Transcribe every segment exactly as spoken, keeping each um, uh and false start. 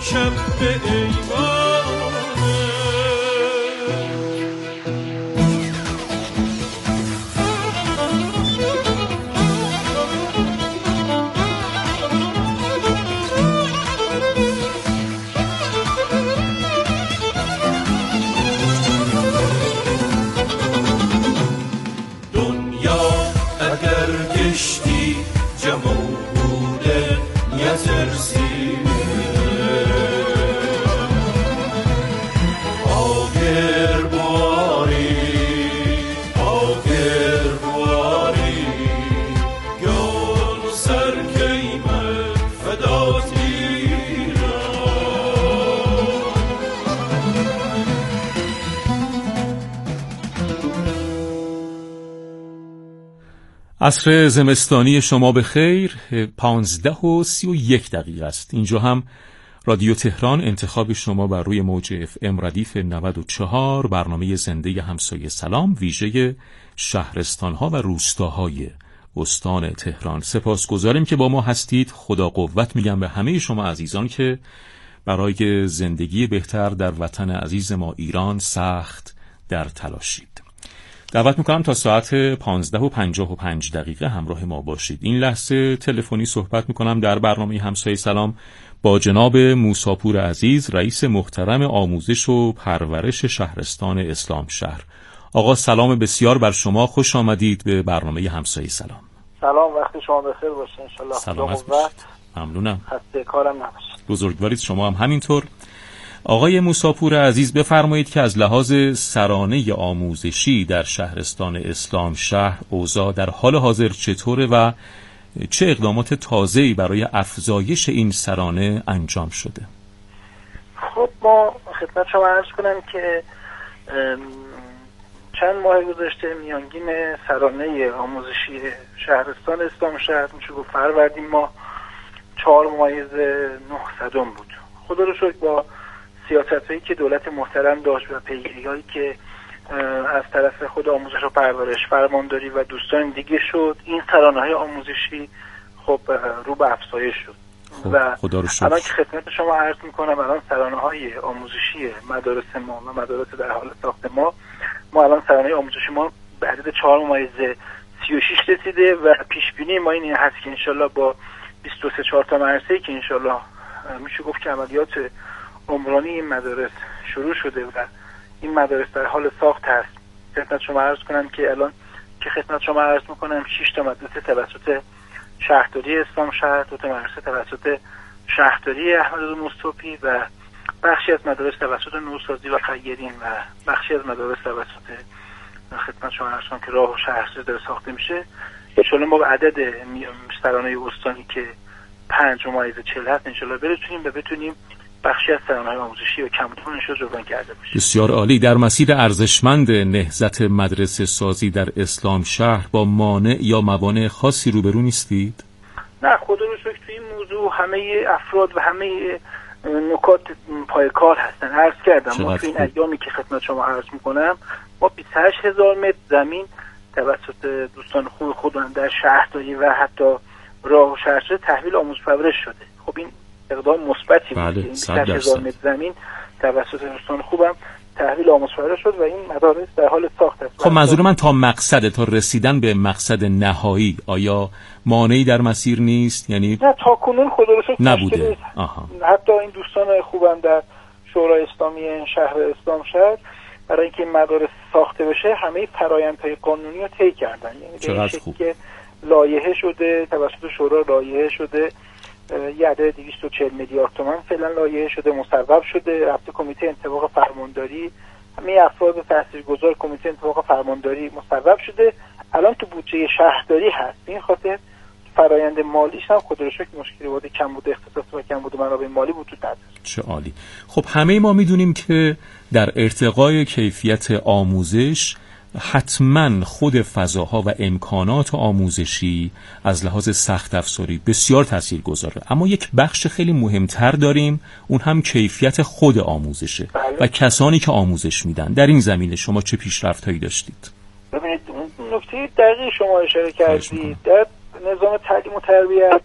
شب به ایوانه. عصر زمستانی شما به خیر. پانزده و سی و یک دقیقه است. اینجا هم رادیو تهران، انتخاب شما بر روی موج اف ام ردیف نود و چهار، برنامه زنده همسایه سلام ویژه شهرستان‌ها و روستاهای استان تهران. سپاسگزاریم که با ما هستید. خدا قوت میگم به همه شما عزیزان که برای زندگی بهتر در وطن عزیز ما ایران سخت در تلاشید. دعوت میکنم تا ساعت پانزده و پنجاه و پنج دقیقه همراه ما باشید. این لحظه تلفنی صحبت میکنم در برنامه همسایه سلام با جناب موساپور عزیز، رئیس محترم آموزش و پرورش شهرستان اسلام شهر. آقا سلام بسیار بر شما، خوش آمدید به برنامه همسایه سلام. سلام، وقت شما بخیر باشه ان شاء الله. سلامت باشید. ممنونم. خسته کارم نباشید. بزرگوارید شما هم همینطور. آقای موساپور عزیز بفرمایید که از لحاظ سرانه آموزشی در شهرستان اسلام شهر اوضاع در حال حاضر چطوره و چه اقدامات تازه‌ای برای افزایش این سرانه انجام شده؟ خب ما خدمت شما عرض کنم که چند ماه گذشته میانگین سرانه آموزشی شهرستان اسلام شهر میشه گفت فروردین ما چهار ممیز نهصدم بود. خدا رو شکر با سیاست‌هایی که دولت محترم داشت و پیگیری‌هایی که از طرف خود آموزش و پرورش، فرمانداری و دوستان دیگه شد، این سرانه‌های آموزشی خب رو به افزایش شد. خب و خدا رو شکر. الان که خدمت شما عرض می‌کنم الان سرانه‌های آموزشی مدارس ما و مدارس در حال ساخت ما ما الان سرانه آموزشی ما به عدد چهار ممیز سی و شش رسیده و پیش بینی ما این هست که انشالله با بیست و سه چهار تا مدرسه‌ای که انشالله میشه گفت که عملیات عمرانی این مدارس شروع شده و این مدارس در حال ساخت هست. خدمت شما عرض کنم که الان که خدمت شما عرض میکنم شش تا مدرسه توسط شهرداری اسلام شهر، دو تا مدرسه توسط شهرداری احمد مصطفی و بخشی از مدارس توسط نوسازی و خیرین و بخشی از مدارس توسط خدمت شما عرض کنم که راه و شهرسازی داره ساخته میشه. انشالله ما به عدد سرانه استانی که پنج ممیز چهل هست انشالله برسونیم و بتونیم بخشی از سرانه‌های آموزشی و کمبودمانش رو جبران کرده بشه. بسیار عالی. در مسیر ارزشمند نهضت مدرسه سازی در اسلام شهر با مانع یا موانع خاصی روبرو نیستید؟ نه، خدا رو شکر توی این موضوع همه افراد و همه نکات پای کار هستن. عرض کردم ما توی این ایامی که خدمت شما عرض میکنم ما بیست و هشت هزار متر زمین توسط دوستان خوب خودمون در شهرداری و حتی راه و شهرسازی تحویل آموزش پرورش شده. خب این اقدام مثبتی بود. این بیست و هشت هزار متر زمین توسط دوستان خوبم تحویل آموزش پرورش شد و این مدارس در حال ساخت است. خب منظور من تا مقصد تا رسیدن به مقصد نهایی آیا مانعی در مسیر نیست؟ یعنی نه تا کنون خدا رو شکر نبوده. حتی این دوستان خوبم در شورای اسلامی شهر اسلام شهر برای اینکه مدارس ساخته بشه همه فرآیندهای قانونی رو طی کردن. یعنی به شکلی که لایحه شده توسط شورا، لایحه شده یه عدد دویست و چهل میلیارد تومان فعلا لایحه شده، مصوب شده، رفته کمیته انطباق فرمانداری، همه افراد تاثیرگذار کمیته انطباق فرمانداری مصوب شده، الان تو بودجه شهرداری هست. این خاطر فرآیند مالیش هم خدا رو شکر مشکلی بوده، کم بوده اختصاص و کم بوده منابع مالی وجود نداره. چه عالی. خب همه ما میدونیم که در ارتقای کیفیت آموزش حتما خود فضاها و امکانات آموزشی از لحاظ سخت افزاری بسیار تاثیرگذاره، اما یک بخش خیلی مهمتر داریم، اون هم کیفیت خود آموزشه. بله. و کسانی که آموزش میدن. در این زمینه شما چه پیشرفت‌هایی داشتید؟ ببینید نکته دقیقی شما اشاره کردید. در نظام تعلیم و تربیت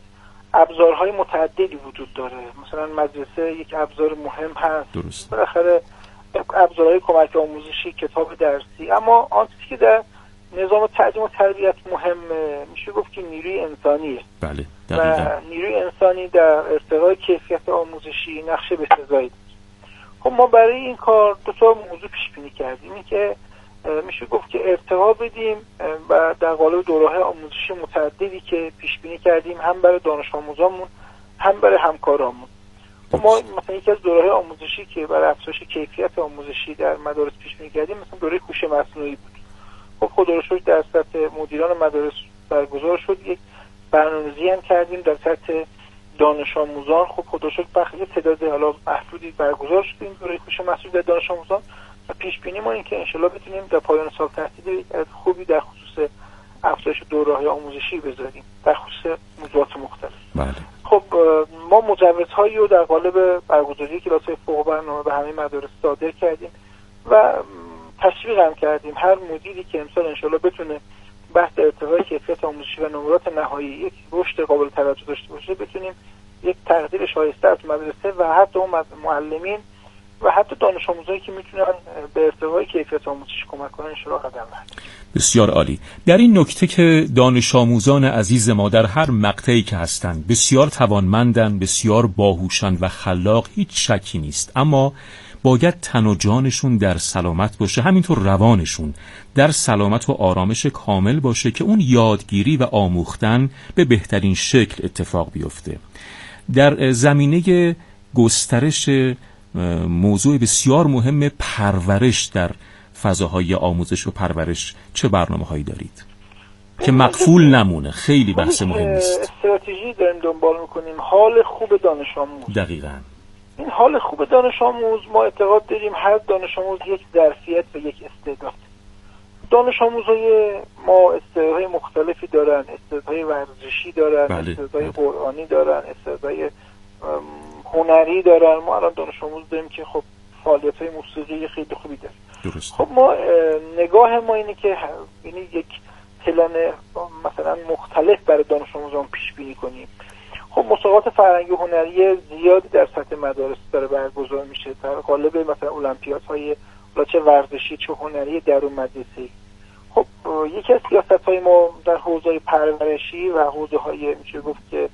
ابزارهای متعددی وجود داره. مثلا مدرسه یک ابزار مهم هست، درست. بالاخره ابزارهای کمک آموزشی، کتاب درسی، اما آن چیزی که در نظام تعلیم و تربیت مهمه میشه گفت که نیروی انسانیه. بله دقیقاً. و نیروی انسانی در ارتقای کیفیت آموزشی نقش بسزایی داره. خب ما برای این کار دو تا موضوع پیش بینی کردیم. این که میشه گفت که ارتقا بدیم و در قالب دوره‌های آموزشی متعددی که پیش بینی کردیم، هم برای دانش آموزامون هم برای همکارامون. خب ما مثلا یکی از دوره‌های آموزشی که برای افزایش کیفیت آموزشی در مدارس پیش بینی کردیم مثلا دوره هوش مصنوعی بود. خب خدا رو شکر در سطح مدیران مدارس برگزار شد. یک برنامه‌ریزی هم کردیم در سطح دانش آموزان. خب خدا رو شکر بخیه تعداد حالا محدودی برگزار شد این دوره هوش مصنوعی در دانش آموزان و پیش بینی ما این که انشالله بتونیم در پایان سال تحصیلی خوبی در خصوص افزایش دوره‌های آموزشی بذاریم در خصوص موضوعات مختلف. بله. خب ما مجوزهایی رو در قالب برگزاری کلاس‌های فوق برنامه به همه مدارس صادر کردیم و تشویق هم کردیم هر مدیری که امسال انشالله بتونه بحث ارتقای کیفیت آموزشی و نمرات نهایی یک رشد قابل توجه داشته باشه، بتونیم یک تقدیر شایسته از مدرسه و حتی اون معلمین و حتی دانش آموزایی که میتونن به ارتقای کیفیت آموزشی کمک کنن انشالله قدم برداریم. بسیار عالی. در این نکته که دانش آموزان عزیز ما در هر مقطعی که هستند بسیار توانمندند، بسیار باهوشند و خلاق، هیچ شکی نیست، اما باید تن و جانشون در سلامت باشه، همینطور روانشون در سلامت و آرامش کامل باشه که اون یادگیری و آموختن به بهترین شکل اتفاق بیفته. در زمینه گسترش موضوع بسیار مهم پرورش در فضاهای آموزش و پرورش چه برنامه‌هایی دارید که مقفول نمونه؟ خیلی بحث مهمی است. استراتژی داریم دنبال میکنیم، حال خوب دانش آموز. دقیقاً. این حال خوب دانش آموز ما اعتقاد داریم هر دانش آموز یک ظرفیت و یک استعداد. دانش آموزهای ما استعدادهای مختلفی دارن، استعدادهای ورزشی دارن، بله. استعدادهای قرآنی دارن، استعدادهای هنری دارن. ما الان دانش آموز داریم که خب فعالیت‌های موسیقی خیلی خوبی داره. درست. خب ما نگاه ما اینه که یعنی یک پلن مثلا مختلف برای دانش آموزان پیش بینی کنیم. خب مسابقات فرهنگی و هنری زیادی در سطح مدارس داره برگزار میشه در قالب مثلا المپیادهای چه ورزشی چه هنری درون مدرسه‌ای. خب یکی از سیاست‌های ما در حوزه پرورشی و حوزه‌های میشه گفت که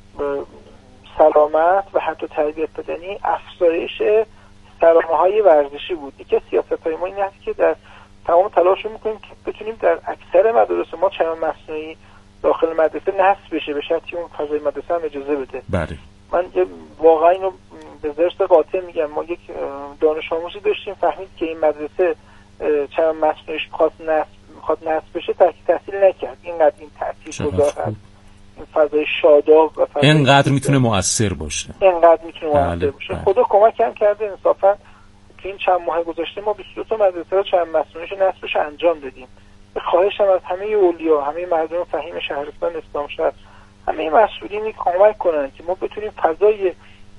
سلامت و حتی تربیت بدنی افزایش سرانه‌های ورزشی بود. یکی از سیاست‌های ما این است که در تمام تلاش می‌کنیم که بتونیم در اکثر مدارس ما چمن مصنوعی داخل مدرسه نصب بشه به شرطی اون فضای مدرسه هم اجازه بده. بله. من واقعا اینو به ضرس قاطع میگم، ما یک دانش آموزی داشتیم فهمید که این مدرسه چمن مصنوعیش می‌خواد نصب می‌خواد نصب بشه، تحصیل تحصیل نکرد. اینقدر این تاثیرگذار هست. این فضای شاداب و فضای اینقدر میتونه مؤثر باشه. اینقدر میتونه مؤثر بله. باشه. بله. خدا کمک هم کرده انصافا که این چند ماه گذشته ما بیست و دو تا مدرسه رو چمن مصنوعیش نصبش انجام دادیم. به خواهشم از همه اولیا، همه مردم فهیم شهرستان اسلامشهر، همه مسئولین کمک کنن که ما بتونیم فضای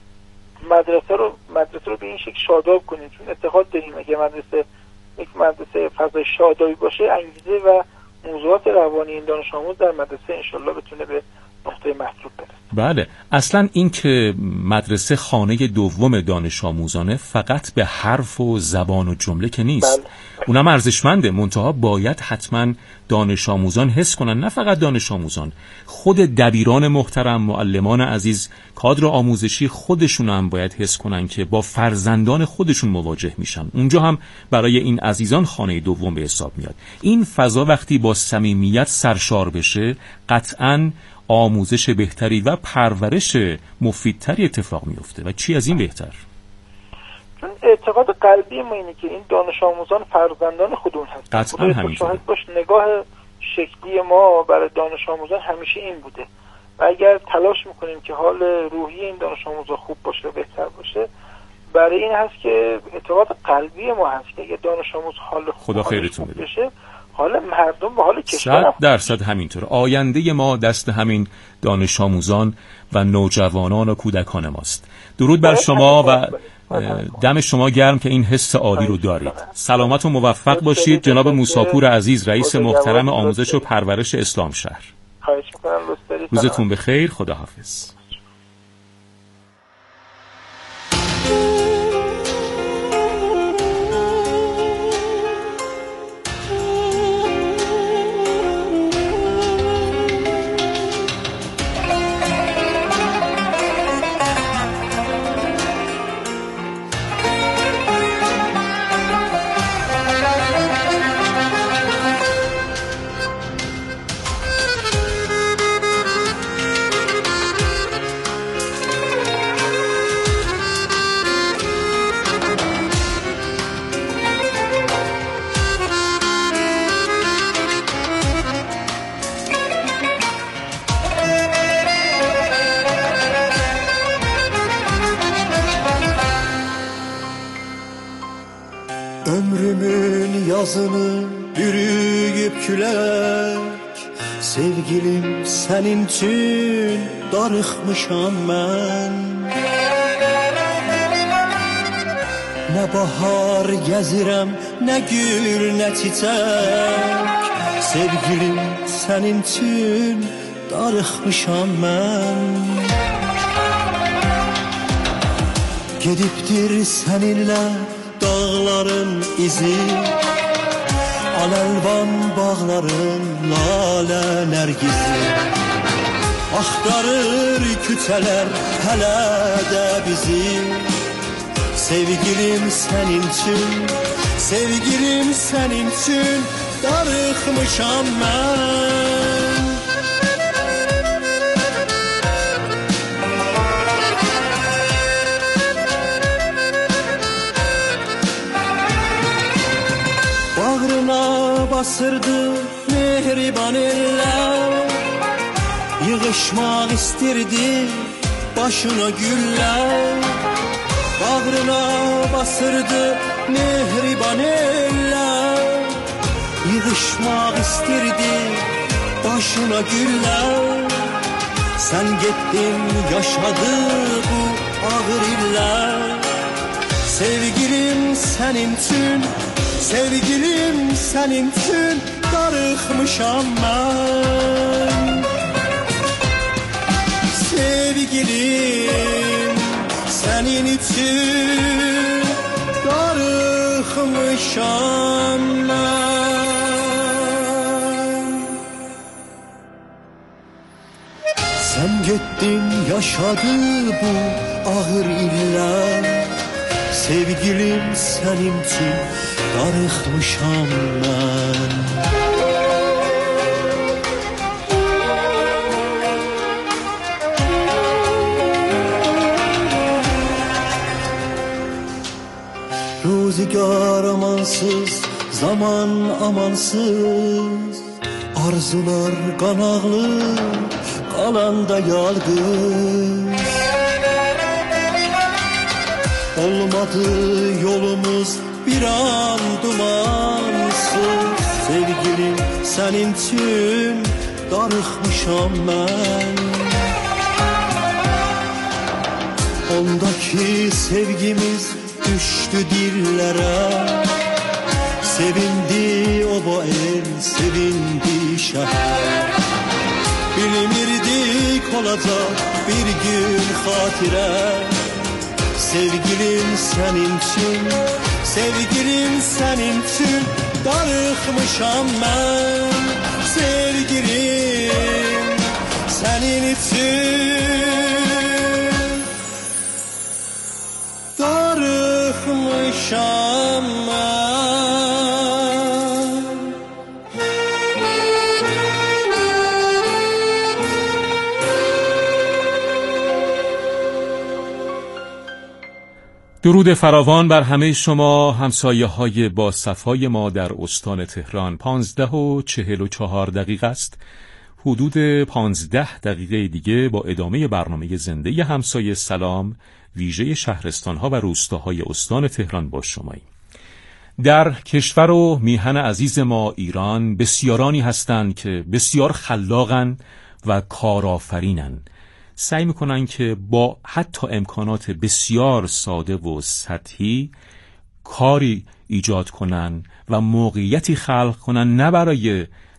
مدرسه رو مدرسه رو به این شکل شاداب کنیم، چون اعتقاد داریم اگه مدرسه یک مدرسه فضای شادابی باشه انگیزه و موضوعات روانی این دانش آموز در مدرسه انشالله بتونه به نقطه مطلوب برسه. بله، اصلا این که مدرسه خانه دوم دانش آموزانه فقط به حرف و زبان و جمله که نیست. بله. اونم ارزشمنده، منتها باید حتما دانش آموزان حس کنن، نه فقط دانش آموزان، خود دبیران محترم، معلمان عزیز، کادر آموزشی خودشون هم باید حس کنن که با فرزندان خودشون مواجه میشن. اونجا هم برای این عزیزان خانه دوم به حساب میاد. این فضا وقتی با صمیمیت سرشار بشه قطعاً آموزش بهتری و پرورش مفیدتری اتفاق میفته و چی از این بهتر؟ چون اعتقاد قلبی ما اینه که این دانش آموزان فرزندان خودمون هستن. قطعا همینطوره. شاهد باش نگاه شکلی ما برای دانش آموزان همیشه این بوده و اگر تلاش میکنیم که حال روحی این دانش آموزان خوب باشه و بهتر باشه، برای این هست که اعتقاد قلبی ما هست که اگه دانش آموز حال خوب خدا خیرتون بده بشه، حال مردم و حال کشور صد درصد همینطور. آینده ما دست همین دانش آموزان و نوجوانان و کودکان ماست. درود بر شما و دم شما گرم که این حس عالی رو دارید. سلامت و موفق باشید جناب موساپور عزیز، رئیس محترم آموزش و پرورش اسلامشهر. خواهش میکنم لطف دارید. روزتون بخیر، خداحافظ. Ömrümün yazını bürüyüp külək, sevgilim sənin üçün darıxmışam mən. Nə bahar gəzirəm, nə gül, nə çiçək, sevgilim sənin üçün darıxmışam mən. Gedibdir səninlə dağların izi, aləlvan bağların lalə nərgizi. Axtarır küçələr hələ də bizi, sevgilim sənin üçün, sevgilim sənin üçün darıxmışam mən. Basırdı mehriban eller, yığışmaq istirdi başına güller. Bağrına basırdı mehriban eller, yığışmaq istirdi başına güller. Sen gittin yaşadı bu ağır iller, sevgilim senin için, sevgilim sənin üçün darıxmışam mən. Sevgilim sənin üçün darıxmışam mən. Sən getdin yaşadı bu ağır illər, sevgilim sənin üçün darıxmışam mən. Ruzigar amansız, zaman amansız, arzular qanaqlı, qalanda yalqız. Olmadı yolumuz bir an dumansız, sevgilim sənin üçün darıxmışam mən. Ondaki sevgimiz düşdü dillərə, sevindi oba el, sevindi şəhər. Bilmirdik olacaq bir gün xatirə, sevgilim sənin üçün, sevgilim sənin üçün darıxmışam mən. Sevgilim sənin üçün darıxmışam mən. درود فراوان بر همه شما همسایه های با صفای ما در استان تهران. پانزده و چهل و چهار دقیقه است. حدود پانزده دقیقه دیگه با ادامه برنامه زنده همسایه سلام ویژه شهرستان ها و روستاهای استان تهران با شماییم. در کشور و میهن عزیز ما ایران بسیارانی هستند که بسیار خلاقن و کارآفرینن. سعی میکنن که با حتی امکانات بسیار ساده و سطحی کاری ایجاد کنن و موقعیتی خلق کنن، نه برای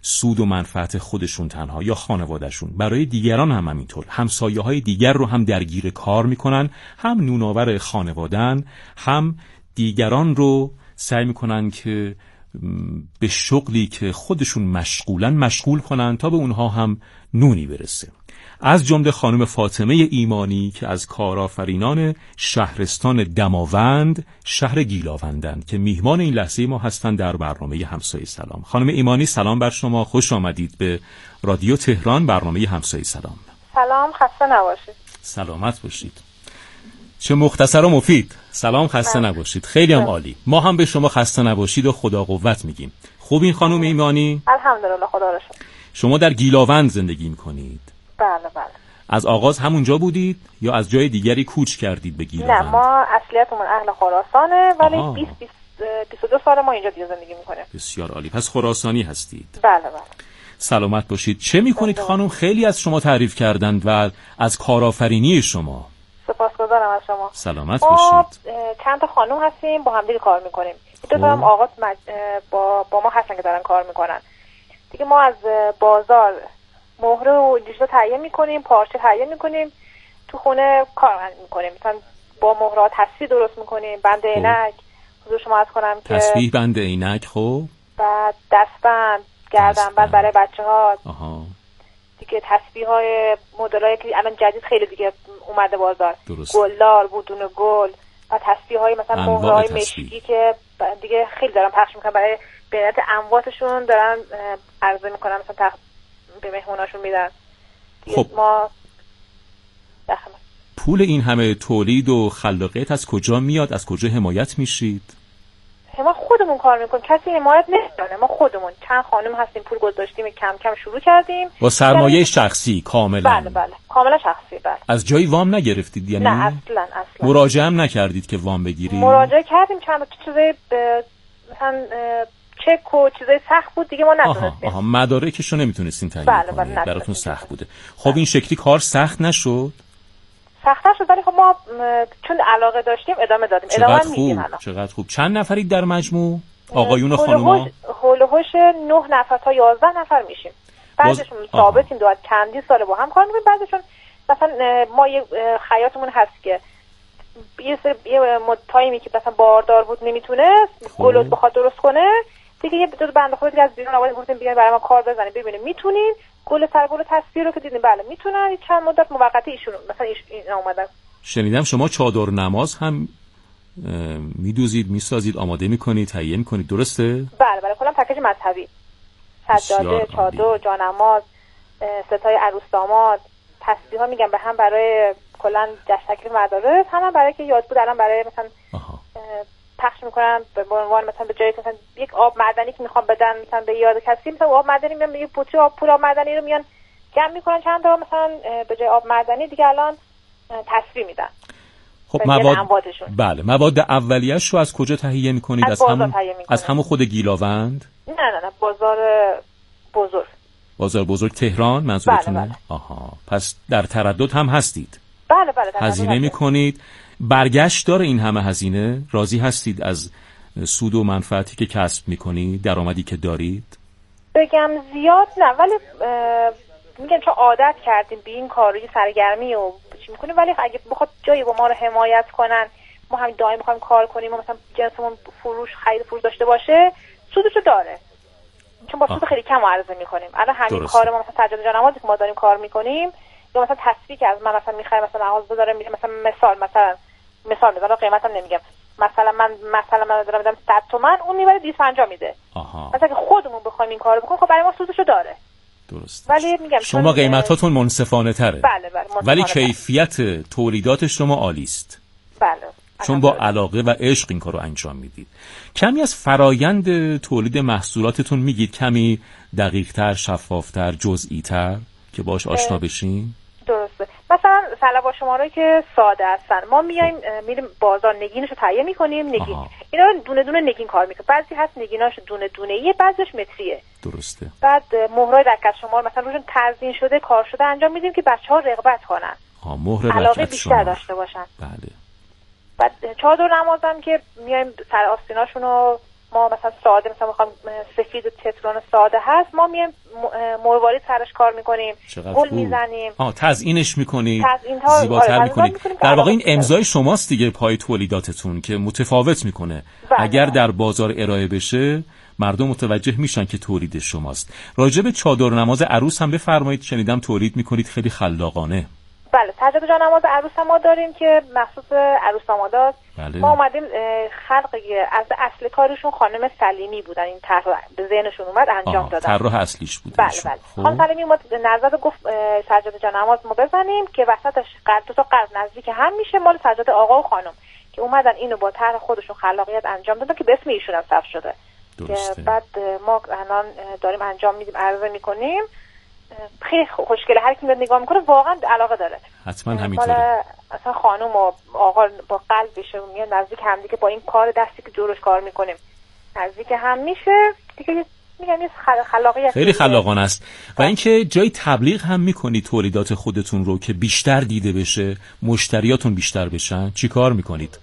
سود و منفعت خودشون تنها یا خانوادهشون، برای دیگران هم همینطور. همسایه های دیگر رو هم درگیر کار میکنن، هم نونآور خانواده‌ان، هم دیگران رو سعی میکنن که به شغلی که خودشون مشغولن مشغول کنن تا به اونها هم نونی برسه. از جمله خانم فاطمه ایمانی که از کارآفرینان شهرستان دماوند شهر گیلاوندند که میهمان این لحظه ما هستند در برنامه همسایه سلام. خانم ایمانی سلام بر شما، خوش آمدید به رادیو تهران، برنامه همسایه سلام. سلام، خسته نباشید. سلامت باشید. چه مختصر و مفید. سلام، خسته من. نباشید. خیلی هم عالی. ما هم به شما خسته نباشید و خدا قوت میگیم. خوب این خانم ایمانی؟ الحمدلله، خدا را شکر. شما در گیلاوند زندگی میکنید؟ بله بله. از آغاز همونجا بودید یا از جای دیگری کوچ کردید به گیلاوند؟ نه، ما اصلیتمون اهل خراسانه ولی بیست بیست و دو سال ما اینجا دیگه زندگی میکنیم. بسیار عالی. پس خراسانی هستید؟ بله بله. سلامت باشید. چه میکنید خانم؟ خیلی از شما تعریف کردند و از کارآفرینی شما. سپاسگزارم از شما. سلامت باشید. چند تا خانم هستیم با هم دیگه کار میکنیم. دو تا هم آقا مج... با با ما هستن که دارن کار میکنن. دیگه ما از بازار مهره و دیجیتال تهیه میکنیم، پارچه تهیه میکنیم، تو خونه کار میکنیم. مثلا با مهرات تسبیح درست میکنیم، بند عینک. حضور شما عرض کنم که تسبیح، بند عینک، خب بعد دستبند، گردنبند برای بچه‌ها. آها. دیگه تسبیح‌های مدل‌های که الان جدید خیلی دیگه اومده بازار. درست. گلدار، بودون گل و تسبیح‌های مثلا مهرهای مشکی که دیگه خیلی دارن پخش میکنن، برای بینت امواتشون دارن عرضه میکنن، مثلا تخ... به مهموناشون میدن. خب ما دخمه. پول این همه تولید و خلاقیت از کجا میاد؟ از کجا حمایت میشید؟ ما خودمون کار میکنیم، کسی حمایت نمیکنه. ما خودمون چند خانم هستیم، پول گذاشتیم، کم کم شروع کردیم با سرمایه بله. شخصی کاملا؟ بله بله، کاملا شخصی. بله. از جایی وام نگرفتید یعنی؟ نه اصلا اصلا. مراجعه هم نکردید که وام بگیرید؟ مراجعه کردیم، چند تا چیزای مثلا چک و چیزای سخت بود دیگه ما نتونستیم. آها آها، مدارکشو نمیتونستین تهیه بله کنید. بله، براتون سخت بوده. خب بله. این شکلی کار سخت نشد؟ سخت‌تر شد ولی خب ما چون علاقه داشتیم ادامه دادیم. ادامه میدیم الان. چقدر خوب. چند نفرید در مجموع؟ آقایون و خانوما؟ هول و هوش نه نفر تا یازده نفر میشیم. بعضیشون ثابتیم دو چندی سال با هم کار میکنیم، بعضیشون مثلا ما یه خیاطمون هست که یه سر یه تایمی که مثلا باردار بود نمیتونست گلوت بخواد درست کنه، دیگه یه دو بنده خدا دیگه از بیرون آوردیم گفتیم بیاین برای ما کار بزنید ببینیم میتونین. گل سر گل تصویر رو که دیدیم بله میتونن. چند مدت موقتی ایشون مثلا اینا اومدن. شنیدم شما چادر نماز هم میدوزید، میسازید، آماده میکنید، تهیه میکنید، درسته؟ بله بله، کلا پکیج مذهبی. سجاده، چادر، جانماز، ستای عروس داماد، تسبیحا میگم به هم برای کلا جشن تکلیف مدارس، هم, هم برای که یاد بود الان برای مثلا پخش میکنن به عنوان مثلا به جای مثلا یک آب معدنی که میخوام بدن مثلا به یاد کسی، مثلا آب معدنی میان یه پوتی آب پول آب معدنی رو میان جمع میکنن چند تا مثلا به جای آب معدنی دیگه الان تسبیح میدن. خب مواد بله مواد اولیه‌اش رو از کجا تهیه میکنید؟ از, از همون از همون خود گیلاوند؟ نه نه نه، بازار بزرگ. بازار بزرگ تهران منظورتونه؟ بله بله. آها، پس در تردد هم هستید؟ بله بله. هزینه میکنید. برگشت داره این همه هزینه؟ راضی هستید از سود و منفعتی که کسب میکنید، درآمدی که دارید؟ بگم زیاد نه، ولی میگم چون عادت کردیم به این کاری سرگرمی و چی میکنیم، ولی اگه بخواد جایی با ما رو حمایت کنن، ما همین دائم میخوایم کار کنیم و مثلا جنسمون فروش خرید فروش داشته باشه، سودشو داره. چون با سود خیلی کم عرضه میکنیم. الان همین درسته. کار ما مثلا سجاده جانمازی که ما داریم کار میکنیم، یا مثلا تصفیه که از من مثلا میخرم مثلا مغازه داره میگه مثلا مثال مثلا مثال میزنم قیمتم نمیگم، مثلا من مثلا من دارم میدم صد تومن، اون میبره دویست و پنجاه میده. آها. مثلا که خودمون بخوایم این کارو بکنیم خب برای ما سودشو داره. درست. ولی میگم شما قیمتاتون منصفانه تره. بله بله. ولی کیفیت تولیدات شما عالی است. بله. چون با علاقه و عشق این کارو انجام میدید. کمی از فرایند تولید محصولاتتون میگید، کمی دقیق‌تر، شفاف‌تر، جزئی‌تر که باش آشنا بشین؟ درسته. مثلا سلبا شماره که ساده هستن، ما میایم میریم بازار نگینشو تهیه میکنیم. نگین آها. اینا رو دونه دونه نگین کار میکنه. بعضی هست نگیناش دونه دونه ایه، بعضیش متریه. درسته. بعد مهرای دقت شمار مثلا روشون تزیین شده کار شده انجام میدیم که بچه‌ها رغبت کنن. ها، مهر علاقه بیشتر داشته باشن. بله. بعد چادر نمازم که میایم سر آستیناشون رو ما مثلا ساده مثلا میخوام سفید و تترون ساده هست، ما میایم مروارید سرش کار میکنیم، گل میزنیم، آه تزیینش میکنید، تزیین‌ها زیباتر آره میکنید. در واقع این امضای شماست دیگه پای تولیداتتون که متفاوت میکنه. بله. اگر در بازار ارائه بشه مردم متوجه میشن که تولید شماست. راجع به چادر نماز عروس هم بفرمایید، شنیدم تولید میکنید، خیلی خلاقانه. بله، سجاده جان نماز عروس هم ما داریم که مخصوص عروس داماداست. بله. ما اومدیم خلق از اصل کارشون خانم سلیمی بودن، این طرح به ذهنشون اومد انجام دادن. طرح اصلیش بود. بله بله. خانم سلیمی اومد نظر گفت سجاده جان نماز ما بزنیم که وسطش قلب دو تا قلب نزدیک هم میشه، مال سجاده آقا و خانم، که اومدن اینو با طرح خودشون خلاقیت انجام دادن که به اسم ایشون هم ثبت شده. درسته. بعد ما الان داریم انجام میدیم، عرضه میکنیم. خیلی خوشگله، هر کی نگاه میکنه واقعا علاقه داره. حتما همینطوره. اصلا خانم و آقا با قلبش میاد نزدیک هم دیگه، با این کار دستی که جورش کار میکنیم نزدیک هم میشه دیگه. میگم یه خلاقیت خیلی خلاقانه است. و اینکه جای تبلیغ هم میکنی تولیدات خودتون رو که بیشتر دیده بشه، مشتریاتون بیشتر بشن، چی کار میکنید؟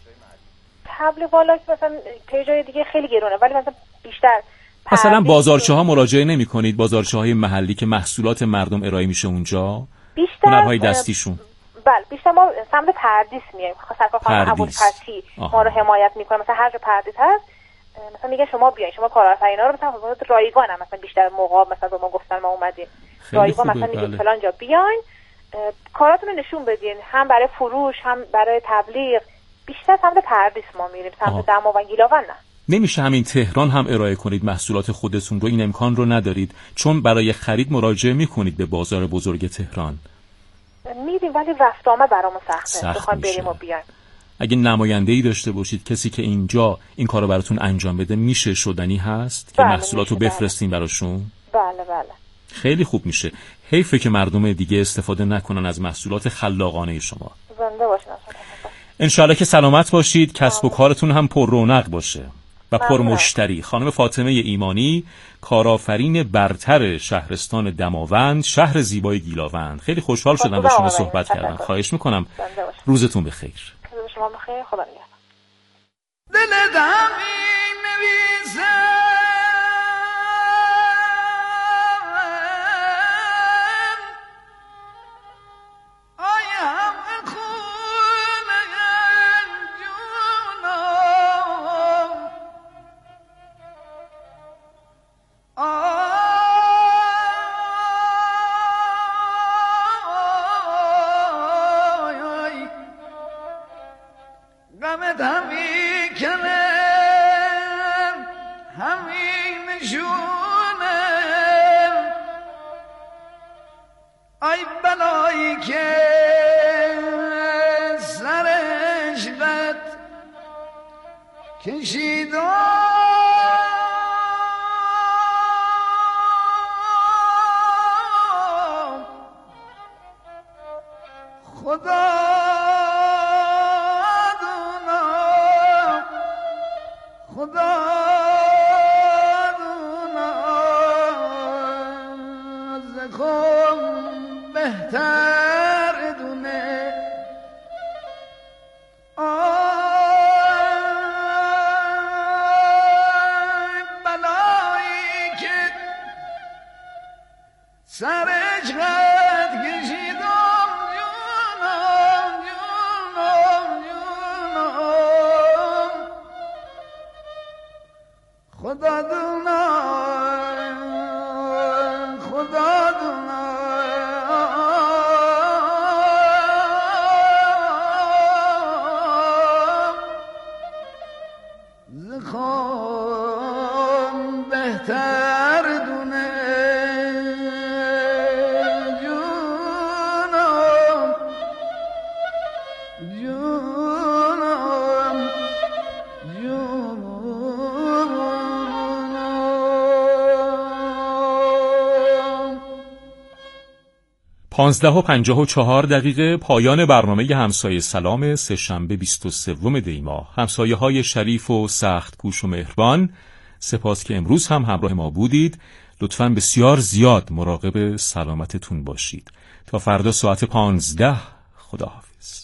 تبلیغ والا مثلا پیجای دیگه خیلی گرونه، ولی مثلا بیشتر مثلا بازارچه ها مراجعه نمی کنید؟ بازارچه های محلی که محصولات مردم ارائه میشه اونجا، بیشتر هنرهای دستیشون. بله، بیشتر ما سمت پردیس میایم. سرکار خانم ابوالفتحی ما رو حمایت میکنه. مثلا هر جا پردیس هست مثلا میگه شما بیاین، شما کارآفرینا رو مثلا حضرت رایگان هم مثلا بیشتر موقع مثلا به ما گفتن ما اومدیم رایگان، مثلا میگه بله. فلان جا بیاین کاراتون رو نشون بدین، هم برای فروش هم برای تبلیغ. بیشتر سمت پردیس ما میریم، سمت دماوند گیلاون نه. نمیشه همین تهران هم ارائه کنید محصولات خودتون رو؟ این امکان رو ندارید؟ چون برای خرید مراجعه میکنید به بازار بزرگ تهران. میریم ولی رفت آمد برامون سخته، سخت بخوام بریم و بیایم. اگه نماینده‌ای داشته باشید، کسی که اینجا این کارو براتون انجام بده، میشه شدنی هست که بله محصولاتو بفرستین براشون؟ بله بله. خیلی خوب میشه. حیفه که مردم دیگه استفاده نکنن از محصولات خلاقانه شما. زنده باشین. انشالله که سلامت باشید، کسب و کارتون هم پر رونق باشه و پر مشتری. خانم فاطمه ایمانی، کارآفرین برتر شهرستان دماوند، شهر زیبای گیلاوند. خیلی خوشحال شدم با شما صحبت کردم. خواهش میکنم. روزتون بخیر. روز شما بخیر. خدا نگهدار. دل دمی نویسه پانزده و پنجاه و چهار دقیقه پایان برنامه همسایه سلام سه‌شنبه بیست و سوم دی ماه. همسایه های شریف و سخت کوش و مهربان، سپاس که امروز هم همراه ما بودید. لطفاً بسیار زیاد مراقب سلامتتون باشید. تا فردا ساعت پانزده، خداحافظ.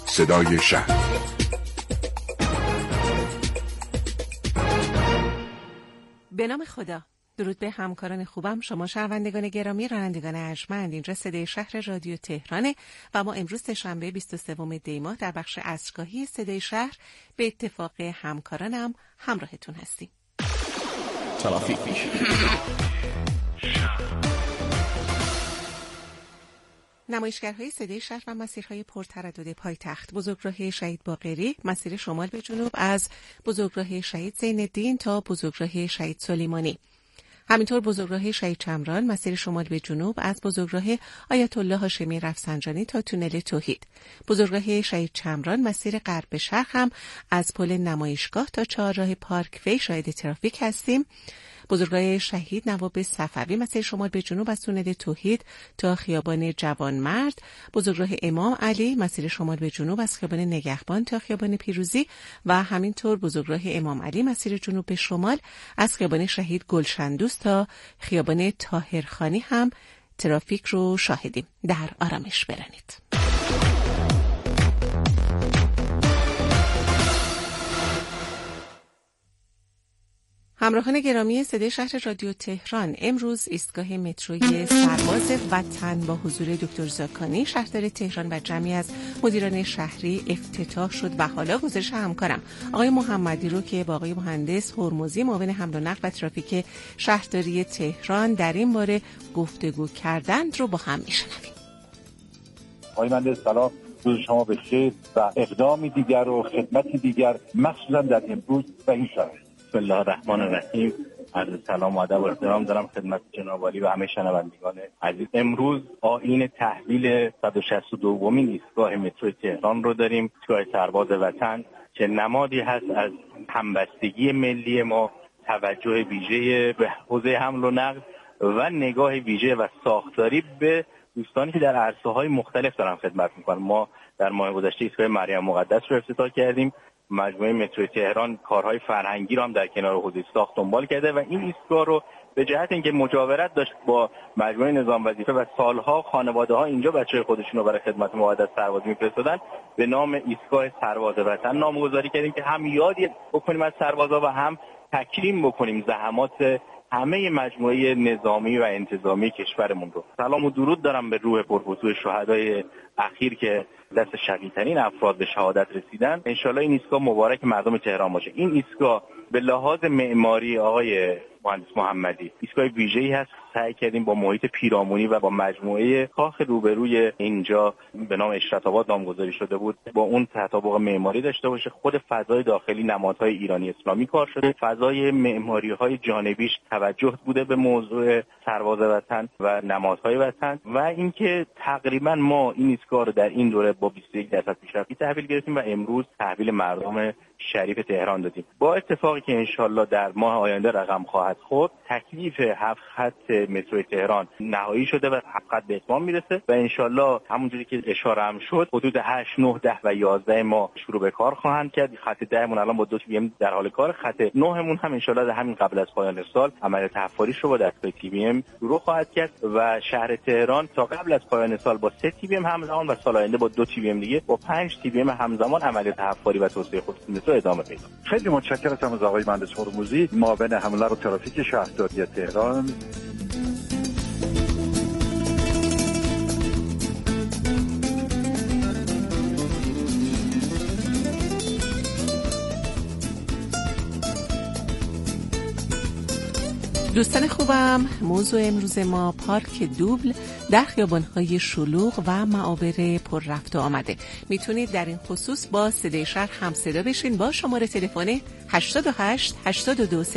صدای شهر. به نام خدا. درود به همکاران خوبم، شما شنوندگان گرامی، رانندگان ارجمند. اینجا صدای شهر رادیو تهرانه و ما امروز سه‌شنبه بیست و سوم دی ماه در بخش عصرگاهی صدای شهر به اتفاق همکارانم همراهتون هستیم. ترافیک. نمایشگرهای صدای شهر و مسیرهای پرتردد پایتخت: بزرگراه شهید باقری مسیر شمال به جنوب از بزرگراه شهید زین‌الدین تا بزرگراه شهید سلیمانی. همینطور بزرگراه شهید چمران مسیر شمال به جنوب از بزرگراه آیت الله هاشمی رفسنجانی تا تونل توحید. بزرگراه شهید چمران مسیر غرب به شرق هم از پل نمایشگاه تا چهارراه پارک وی شاهد ترافیک هستیم. بزرگراه شهید نواب صفوی مسیر شمال به جنوب از تونل توحید تا خیابان جوانمرد. بزرگراه امام علی مسیر شمال به جنوب از خیابان نگهبان تا خیابان پیروزی و همینطور بزرگراه امام علی مسیر جنوب به شمال از خیابان شهید گلشندوست تا خیابان طاهرخانی هم ترافیک رو شاهدیم. در آرامش برانید. همراهان گرامی صدای شهر رادیو تهران، امروز ایستگاه متروی سرباز وطن با حضور دکتر زاکانی شهردار تهران و جمعی از مدیران شهری افتتاح شد و حالا گزارش همکارم آقای محمدی رو که با آقای مهندس هرمزی معاون حمل و نقل و ترافیک شهرداری تهران در این باره گفتگو کردند رو با هم میشنویم. آقای مهندس سلام، روز شما بخیر و اقدامی دیگر و خدمتی دیگر مخصوصا در امروز و این شهر. بسم الله الرحمن الرحیم. عرض سلام و ادب و احترام دارم خدمت جناب عالی و همه شنوندگان عزیز. امروز آیین تحویل صد و شصت و دومین ایستگاه مترو تهران رو داریم، ایستگاه سرباز وطن که نمادی هست از همبستگی ملی ما، توجه ویژه به حوزه حمل و نقل و نگاه ویژه و ساختاری به دوستانی که در عرصه‌های مختلف دارن خدمت میکنن. ما در ماه گذشته ایستگاه مریم مقدس رو افتتاح کردیم. مجموعه مترو تهران کارهای فرهنگی رو هم در کنار حوزه ساخت دنبال کرده و این ایستگاه رو به جهت اینکه مجاورت داشت با مجموعه نظام وظیفه و سالها خانواده‌ها اینجا بچه‌های خودشون رو برای خدمت مقدس سربازی می‌فرستادن، به نام ایستگاه سرباز وطن نامگذاری کردیم که هم یادی بکنیم از سربازا و هم تکریم بکنیم زحمات همه مجموعه نظامی و انتظامی کشورمون رو. سلام و درود دارم به روح پرفتوح شهدای اخیر که دست شقی‌ترین افراد به شهادت رسیدن. انشالله این ایستگاه مبارک مردم تهران باشه. این ایستگاه به لحاظ معماری آقای مهندس محمدی ایستگاه ویژه‌ای هست. سعی کردیم با محیط پیرامونی و با مجموعه کاخ روبروی اینجا به نام اشرت آباد نامگذاری شده بود با اون تطابق معماری داشته باشه. خود فضای داخلی نمادهای ایرانی اسلامی کار شده، فضای معماری‌های جانبیش توجه بوده به موضوع سرباز وطن و نمادهای وطن و اینکه تقریبا ما این ایستگاه رو در این دوره با بیست و یک درصد پیشرفتی تحویل گرفتیم و امروز تحویل مردم شریف تهران دادیم. با اتفاقی که انشالله در ماه آینده رقم خواهد خورد، تکلیف هفت خط مترو تهران نهایی شده و هفت خط به اتمام میرسه و انشالله همونجوری که اشاره هم شد حدود هشت، نه، ده و یازده ما شروع به کار خواهند کرد. خط ده مون الان با دو تی بی ام در حال کار، خط نه مون هم انشالله در همین قبل از پایان سال عملیات تحفاریش رو با دستگاه تی بی ام شروع خواهد کرد و شهر تهران تا قبل از پایان سال با سه تی بی ام همزمان و سال آینده با دو تی بی ام دیگه با پنج تی بی ام همزمان عملیات تحفاری و توسعه خطوط مترو ادامه پیدا. خیلی متشکرم از آقای مهندس هرمزی معاون حمل و ترافیک شهرداری تهران. دوستان خوبم، موضوع امروز ما پارک دوبل در خیابان‌های شلوغ و معابر پر رفت و آمده. میتونید در این خصوص با صدای شهر هم صدا بشین با شماره تلفن هشت هشت هشت دو